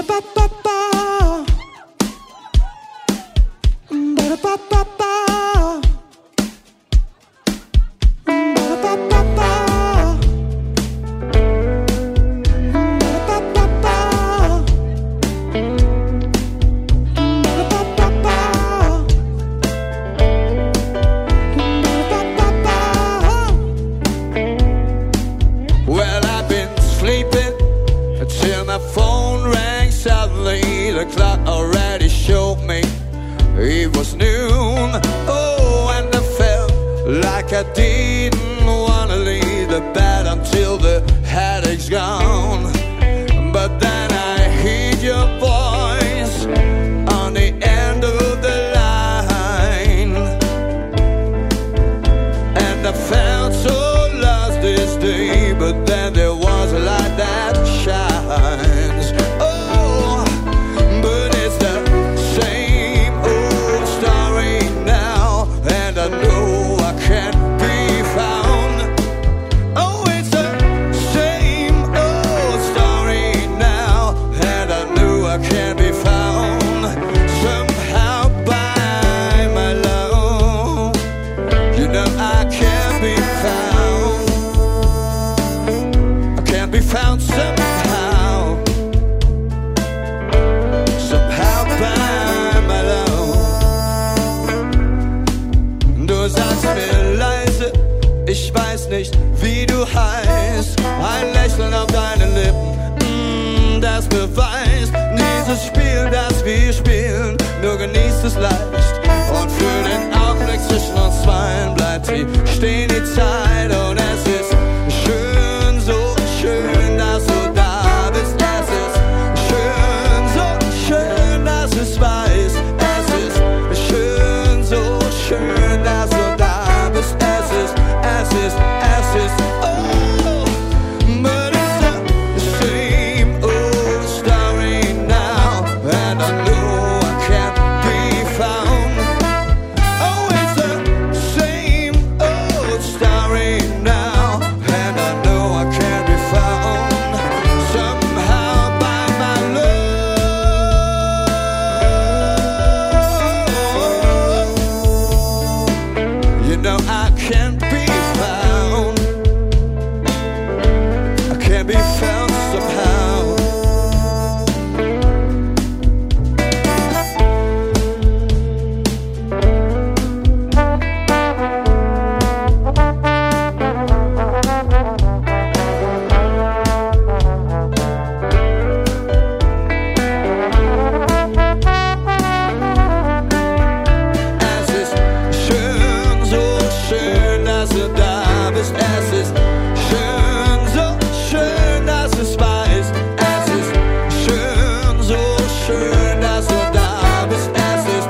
The clock already showed me it was noon. Oh, and I felt like I didn't want to leave the bed until the headache's gone. But then I heard your voice on the end of the line, and I felt so lost this day. But then there was a light that shines. Found somehow by my love. Du sagst mir leise, ich weiß nicht, wie du heißt. Ein Lächeln auf deinen Lippen, das beweist dieses Spiel, das wir spielen. Nur genießt es leicht und für den Augenblick zwischen uns zweien bleibt sie stehen die Zeit und es ist schön, so schön, dass du da bist. Es ist schön, so schön, dass es wahr ist. Es ist schön, so schön, dass du da bist. Es ist, oh, but it's the same old story now, and I know I can't be found. Oh, it's the same old story now, and I know I can't be found somehow by my love. You know I can't be found. I can't be found somehow. Es ist schön, so schön, dass du da bist. Es ist schön, so schön, dass es wahr ist. Es ist schön, so schön, dass du da bist. Es ist,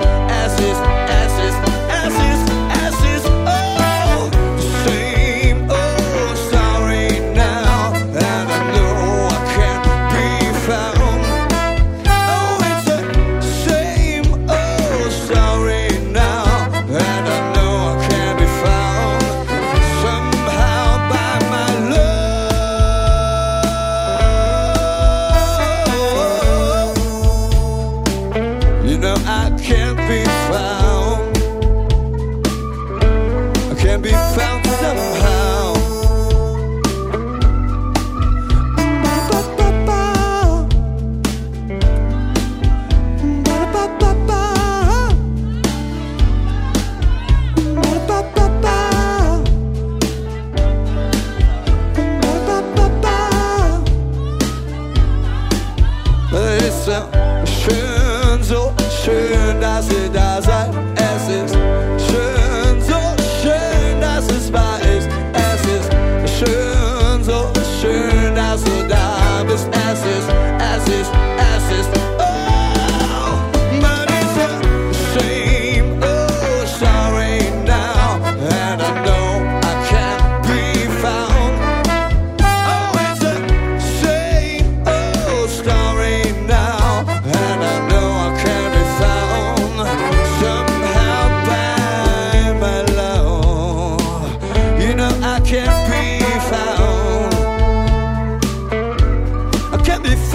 oh, the same old story now, and I know I can't be found. Oh, it's the same old story now, and I know I can't be found somehow by my love. You know I can't be found. I can't be found somehow. Es ist schön, so schön, dass ihr da seid. Es ist schön, so schön, dass es wahr ist. Es ist schön, so schön, dass du da bist. Es ist, oh, but it's the same old story now, and I know I can't be found. Oh, it's the same old story now, and I know I can't be found somehow by my love. You know I can't be found. I can't be found.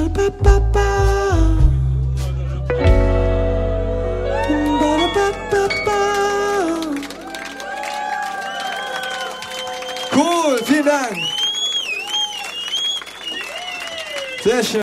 Cool, vielen Dank. Sehr schön.